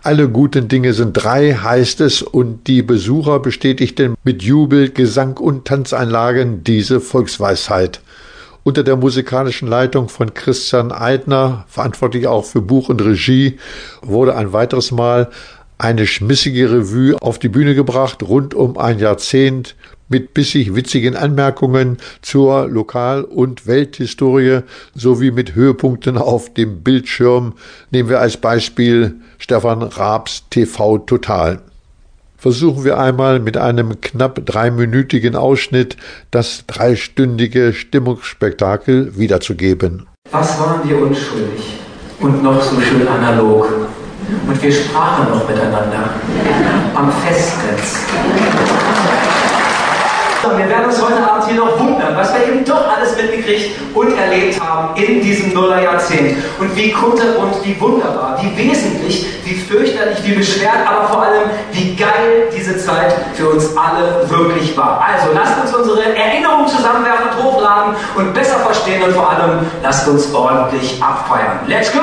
Alle guten Dinge sind drei, heißt es, und die Besucher bestätigten mit Jubel, Gesang und Tanzeinlagen diese Volksweisheit. Unter der musikalischen Leitung von Christian Eitner, verantwortlich auch für Buch und Regie, wurde ein weiteres Mal eine schmissige Revue auf die Bühne gebracht, rund um ein Jahrzehnt, mit bissig witzigen Anmerkungen zur Lokal- und Welthistorie sowie mit Höhepunkten auf dem Bildschirm. Nehmen wir als Beispiel Stefan Raabs TV Total. Versuchen wir einmal mit einem knapp 3-minütigen Ausschnitt das 3-stündige Stimmungsspektakel wiederzugeben. Was waren wir unschuldig und noch so schön analog? Und wir sprachen noch miteinander am Festnetz. Wir werden uns heute Abend hier noch wundern, was wir eben doch alles mitgekriegt und erlebt haben in diesem Nullerjahrzehnt. Und wie kunterbunt, wie wunderbar, wie wesentlich, wie fürchterlich, wie beschwert, aber vor allem, wie geil diese Zeit für uns alle wirklich war. Also lasst uns unsere Erinnerungen zusammenwerfen und hochladen und besser verstehen und vor allem lasst uns ordentlich abfeiern. Let's go!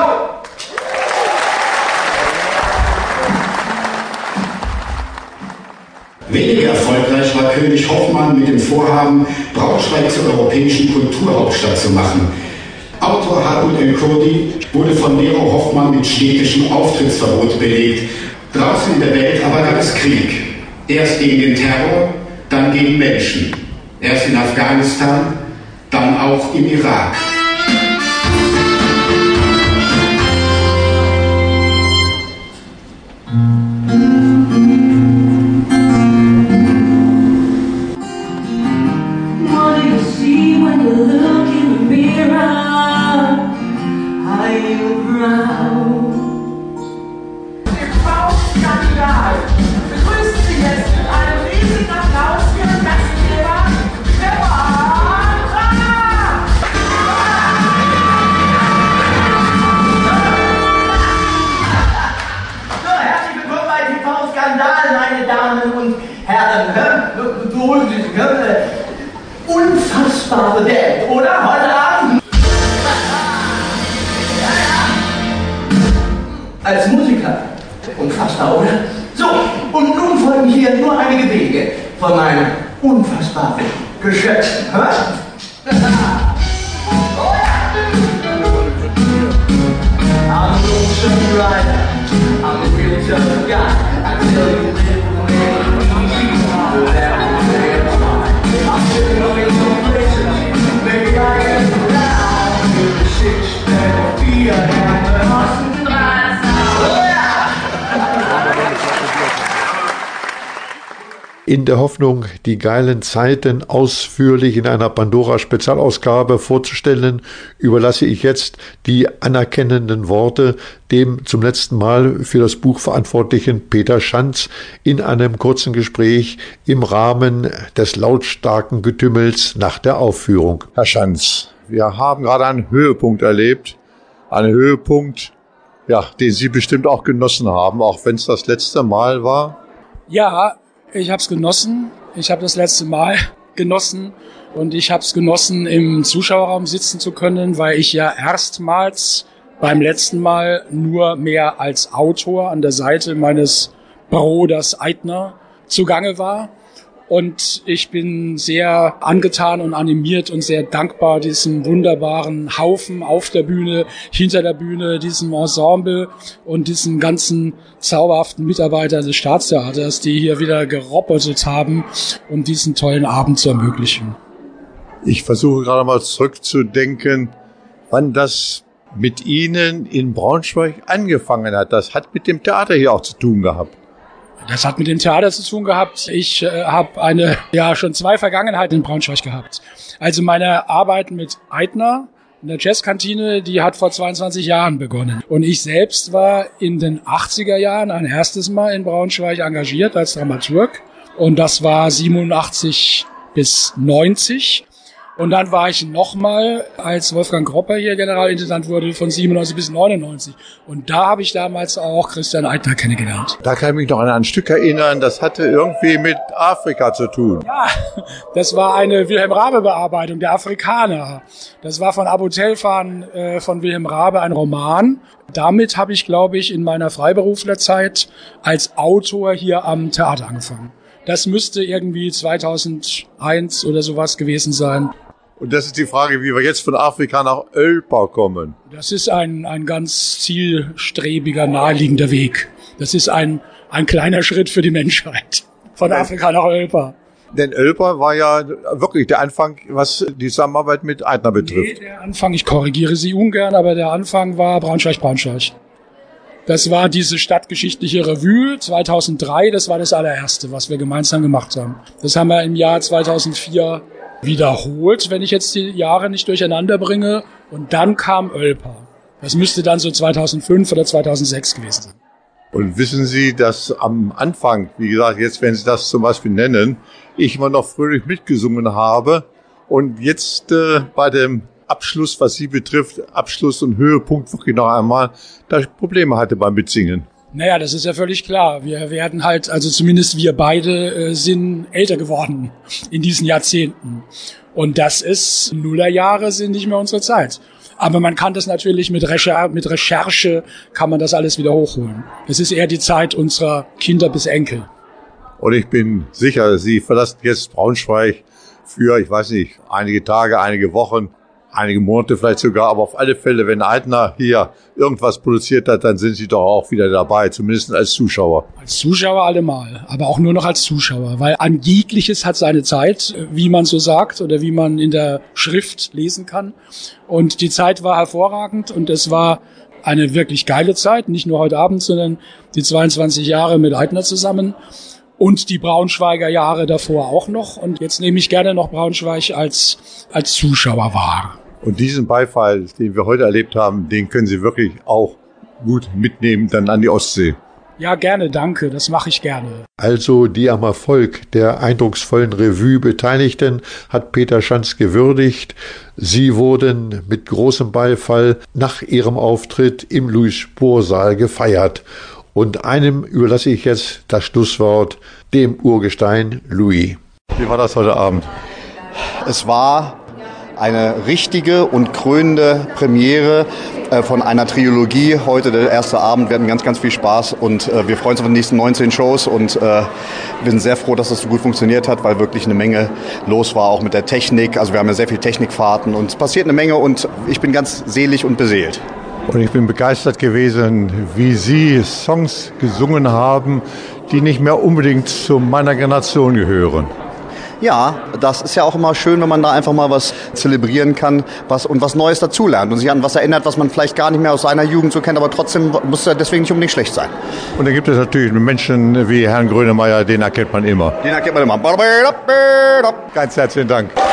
Weniger erfolgreich war König Hoffmann mit dem Vorhaben, Braunschweig zur europäischen Kulturhauptstadt zu machen. Autor Hartmut El-Kurdi wurde von Nero Hoffmann mit städtischem Auftrittsverbot belegt. Draußen in der Welt aber gab es Krieg. Erst gegen den Terror, dann gegen Menschen. Erst in Afghanistan, dann auch im Irak. Unfassbare Band, oder? Heute Abend? Als Musiker. Unfassbar, oder? So, und nun folgen hier nur einige Wege von meinem unfassbaren Geschöpf. I'm a ocean rider, I'm a real tough guy. I tell you, In der Hoffnung, die geilen Zeiten ausführlich in einer Pandora-Spezialausgabe vorzustellen, überlasse ich jetzt die anerkennenden Worte dem zum letzten Mal für das Buch verantwortlichen Peter Schanz in einem kurzen Gespräch im Rahmen des lautstarken Getümmels nach der Aufführung. Herr Schanz, wir haben gerade einen Höhepunkt erlebt, einen Höhepunkt, ja, den Sie bestimmt auch genossen haben, auch wenn es das letzte Mal war. Ja, ich habe es genossen. Ich habe das letzte Mal genossen und ich habe es genossen, im Zuschauerraum sitzen zu können, weil ich ja erstmals beim letzten Mal nur mehr als Autor an der Seite meines Bruders Eitner zugange war. Und ich bin sehr angetan und animiert und sehr dankbar diesem wunderbaren Haufen auf der Bühne, hinter der Bühne, diesem Ensemble und diesen ganzen zauberhaften Mitarbeitern des Staatstheaters, die hier wieder gerobotet haben, um diesen tollen Abend zu ermöglichen. Ich versuche gerade mal zurückzudenken, wann das mit Ihnen in Braunschweig angefangen hat. Das hat mit dem Theater hier auch zu tun gehabt. Das hat mit dem Theater zu tun gehabt. Ich habe schon 2 Vergangenheiten in Braunschweig gehabt. Also meine Arbeit mit Eitner in der Jazzkantine, die hat vor 22 Jahren begonnen. Und ich selbst war in den 80er Jahren ein erstes Mal in Braunschweig engagiert als Dramaturg. Und das war 87 bis 90. Und dann war ich nochmal, als Wolfgang Gropper hier Generalintendant wurde, von 97 bis 99. Und da habe ich damals auch Christian Eitner kennengelernt. Da kann ich mich noch an ein Stück erinnern, das hatte irgendwie mit Afrika zu tun. Ja, das war eine Wilhelm Raabe-Bearbeitung, der Afrikaner. Das war von Abu Telfan von Wilhelm Raabe, ein Roman. Damit habe ich, glaube ich, in meiner Freiberuflerzeit als Autor hier am Theater angefangen. Das müsste irgendwie 2001 oder sowas gewesen sein. Und das ist die Frage, wie wir jetzt von Afrika nach Ölpa kommen. Das ist ein ganz zielstrebiger, naheliegender Weg. Das ist ein kleiner Schritt für die Menschheit. Von Afrika nach Ölpa. Denn Ölpa war ja wirklich der Anfang, was die Zusammenarbeit mit Eitner betrifft. Nee, der Anfang, ich korrigiere Sie ungern, aber der Anfang war Braunschweig. Das war diese stadtgeschichtliche Revue 2003, das war das allererste, was wir gemeinsam gemacht haben. Das haben wir im Jahr 2004 wiederholt, wenn ich jetzt die Jahre nicht durcheinander bringe. Und dann kam Ölpa. Das müsste dann so 2005 oder 2006 gewesen sein. Und wissen Sie, dass am Anfang, wie gesagt, jetzt, wenn Sie das zum Beispiel nennen, ich immer noch fröhlich mitgesungen habe und jetzt bei dem Abschluss, was Sie betrifft, Abschluss und Höhepunkt wirklich noch einmal, da Probleme hatte beim Mitsingen. Naja, das ist ja völlig klar. Wir werden halt, also zumindest wir beide sind älter geworden in diesen Jahrzehnten. Und das ist, Nullerjahre sind nicht mehr unsere Zeit. Aber man kann das natürlich mit Recherche kann man das alles wieder hochholen. Es ist eher die Zeit unserer Kinder bis Enkel. Und ich bin sicher, Sie verlassen jetzt Braunschweig für, ich weiß nicht, einige Tage, einige Wochen, einige Monate vielleicht sogar, aber auf alle Fälle, wenn Eitner hier irgendwas produziert hat, dann sind Sie doch auch wieder dabei, zumindest als Zuschauer. Als Zuschauer allemal, aber auch nur noch als Zuschauer, weil an jegliches hat seine Zeit, wie man so sagt oder wie man in der Schrift lesen kann. Und die Zeit war hervorragend und es war eine wirklich geile Zeit, nicht nur heute Abend, sondern die 22 Jahre mit Eitner zusammen. Und die Braunschweiger Jahre davor auch noch. Und jetzt nehme ich gerne noch Braunschweig als Zuschauer wahr. Und diesen Beifall, den wir heute erlebt haben, den können Sie wirklich auch gut mitnehmen dann an die Ostsee. Ja, gerne, danke. Das mache ich gerne. Also die am Erfolg der eindrucksvollen Revue Beteiligten hat Peter Schanz gewürdigt. Sie wurden mit großem Beifall nach ihrem Auftritt im Louis-Spohr-Saal gefeiert. Und einem überlasse ich jetzt das Schlusswort, dem Urgestein Louis. Wie war das heute Abend? Es war eine richtige und krönende Premiere von einer Trilogie. Heute der erste Abend. Wir hatten ganz, ganz viel Spaß und wir freuen uns auf die nächsten 19 Shows und wir sind sehr froh, dass das so gut funktioniert hat, weil wirklich eine Menge los war, auch mit der Technik. Also wir haben ja sehr viel Technikfahrten und es passiert eine Menge und ich bin ganz selig und beseelt. Und ich bin begeistert gewesen, wie Sie Songs gesungen haben, die nicht mehr unbedingt zu meiner Generation gehören. Ja, das ist ja auch immer schön, wenn man da einfach mal was zelebrieren kann und was Neues dazulernt und sich an was erinnert, was man vielleicht gar nicht mehr aus seiner Jugend so kennt, aber trotzdem muss er deswegen nicht unbedingt schlecht sein. Und da gibt es natürlich Menschen wie Herrn Grönemeyer, den erkennt man immer. Den erkennt man immer. Ganz herzlichen Dank.